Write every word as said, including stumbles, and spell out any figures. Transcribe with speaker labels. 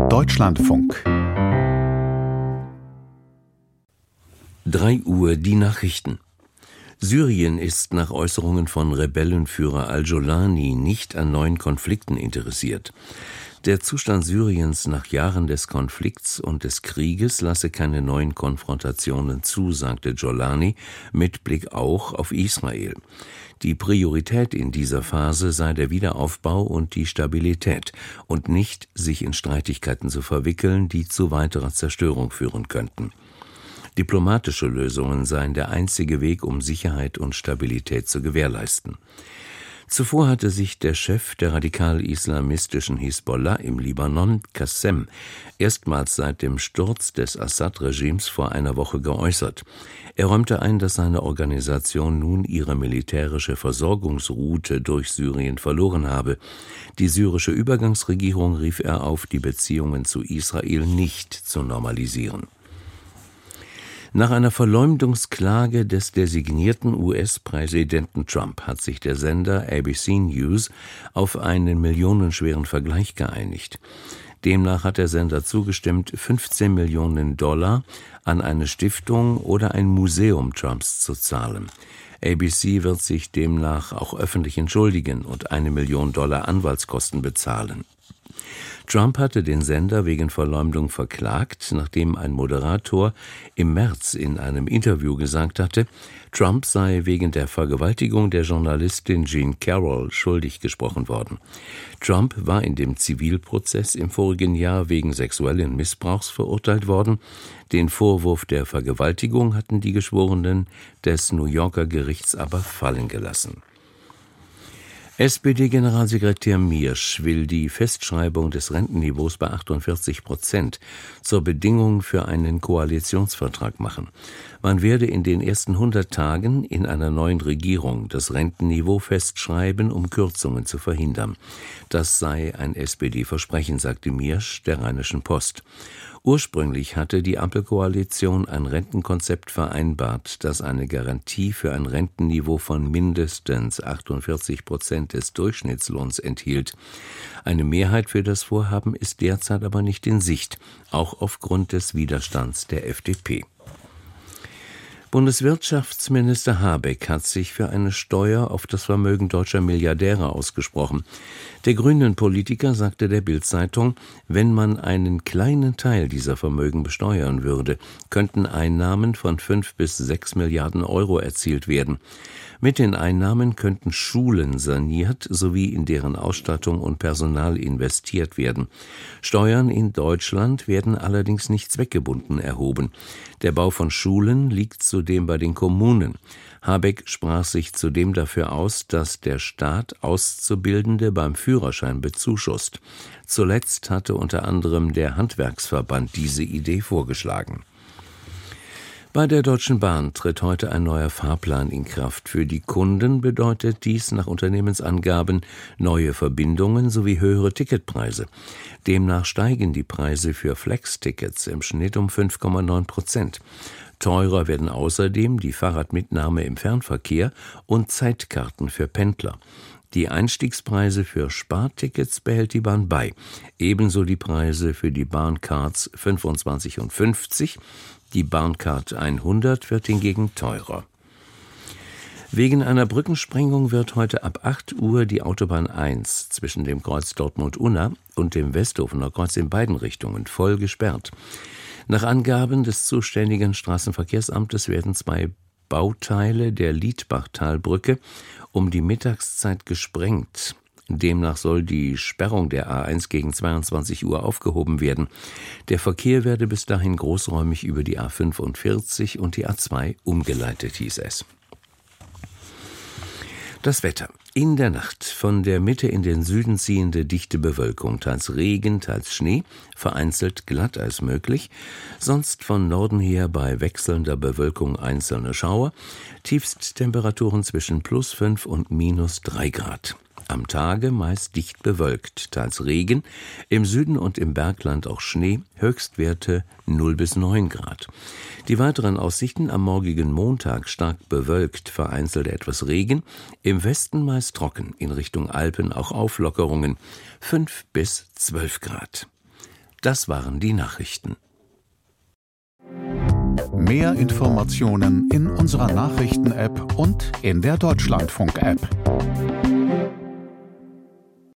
Speaker 1: Deutschlandfunk.
Speaker 2: drei Uhr die Nachrichten. Syrien ist nach Äußerungen von Rebellenführer al-Jolani nicht an neuen Konflikten interessiert. Der Zustand Syriens nach Jahren des Konflikts und des Krieges lasse keine neuen Konfrontationen zu, sagte Jolani, mit Blick auch auf Israel. Die Priorität in dieser Phase sei der Wiederaufbau und die Stabilität und nicht, sich in Streitigkeiten zu verwickeln, die zu weiterer Zerstörung führen könnten. Diplomatische Lösungen seien der einzige Weg, um Sicherheit und Stabilität zu gewährleisten. Zuvor hatte sich der Chef der radikal-islamistischen Hisbollah im Libanon, Qassem, erstmals seit dem Sturz des Assad-Regimes vor einer Woche geäußert. Er räumte ein, dass seine Organisation nun ihre militärische Versorgungsroute durch Syrien verloren habe. Die syrische Übergangsregierung rief er auf, die Beziehungen zu Israel nicht zu normalisieren. Nach einer Verleumdungsklage des designierten U S-Präsidenten Trump hat sich der Sender A B C News auf einen millionenschweren Vergleich geeinigt. Demnach hat der Sender zugestimmt, fünfzehn Millionen Dollar an eine Stiftung oder ein Museum Trumps zu zahlen. A B C wird sich demnach auch öffentlich entschuldigen und eine Million Dollar Anwaltskosten bezahlen. Trump hatte den Sender wegen Verleumdung verklagt, nachdem ein Moderator im März in einem Interview gesagt hatte, Trump sei wegen der Vergewaltigung der Journalistin Jean Carroll schuldig gesprochen worden. Trump war in dem Zivilprozess im vorigen Jahr wegen sexuellen Missbrauchs verurteilt worden. Den Vorwurf der Vergewaltigung hatten die Geschworenen des New Yorker Gerichts aber fallen gelassen. S P D-Generalsekretär Miersch will die Festschreibung des Rentenniveaus bei achtundvierzig Prozent zur Bedingung für einen Koalitionsvertrag machen. Man werde in den ersten hundert Tagen in einer neuen Regierung das Rentenniveau festschreiben, um Kürzungen zu verhindern. Das sei ein S P D-Versprechen, sagte Miersch der Rheinischen Post. Ursprünglich hatte die Ampelkoalition ein Rentenkonzept vereinbart, das eine Garantie für ein Rentenniveau von mindestens achtundvierzig Prozent des Durchschnittslohns enthielt. Eine Mehrheit für das Vorhaben ist derzeit aber nicht in Sicht, auch aufgrund des Widerstands der F D P. Bundeswirtschaftsminister Habeck hat sich für eine Steuer auf das Vermögen deutscher Milliardäre ausgesprochen. Der Grünen-Politiker sagte der Bild-Zeitung, wenn man einen kleinen Teil dieser Vermögen besteuern würde, könnten Einnahmen von fünf bis sechs Milliarden Euro erzielt werden. Mit den Einnahmen könnten Schulen saniert sowie in deren Ausstattung und Personal investiert werden. Steuern in Deutschland werden allerdings nicht zweckgebunden erhoben. Der Bau von Schulen liegt zudem bei den Kommunen. Habeck sprach sich zudem dafür aus, dass der Staat Auszubildende beim Führerschein bezuschusst. Zuletzt hatte unter anderem der Handwerksverband diese Idee vorgeschlagen. Bei der Deutschen Bahn tritt heute ein neuer Fahrplan in Kraft. Für die Kunden bedeutet dies nach Unternehmensangaben neue Verbindungen sowie höhere Ticketpreise. Demnach steigen die Preise für Flex-Tickets im Schnitt um fünf Komma neun Prozent. Teurer werden außerdem die Fahrradmitnahme im Fernverkehr und Zeitkarten für Pendler. Die Einstiegspreise für Spartickets behält die Bahn bei, ebenso die Preise für die Bahncards fünfundzwanzig und fünfzig. Die Bahncard hundert wird hingegen teurer. Wegen einer Brückensprengung wird heute ab acht Uhr die Autobahn eins zwischen dem Kreuz Dortmund-Unna und dem Westhofener Kreuz in beiden Richtungen voll gesperrt. Nach Angaben des zuständigen Straßenverkehrsamtes werden zwei Bauteile der Liedbachtalbrücke um die Mittagszeit gesprengt. Demnach soll die Sperrung der A eins gegen zweiundzwanzig Uhr aufgehoben werden. Der Verkehr werde bis dahin großräumig über die A fünfundvierzig und die A zwei umgeleitet, hieß es. Das Wetter. In der Nacht von der Mitte in den Süden ziehende dichte Bewölkung, teils Regen, teils Schnee, vereinzelt Glatteis möglich, sonst von Norden her bei wechselnder Bewölkung einzelne Schauer, Tiefsttemperaturen zwischen plus fünf und minus drei Grad. Am Tage meist dicht bewölkt, teils Regen, im Süden und im Bergland auch Schnee, Höchstwerte null bis neun Grad. Die weiteren Aussichten: am morgigen Montag stark bewölkt, vereinzelt etwas Regen, im Westen meist trocken, in Richtung Alpen auch Auflockerungen, fünf bis zwölf Grad. Das waren die Nachrichten.
Speaker 1: Mehr Informationen in unserer Nachrichten-App und in der Deutschlandfunk-App.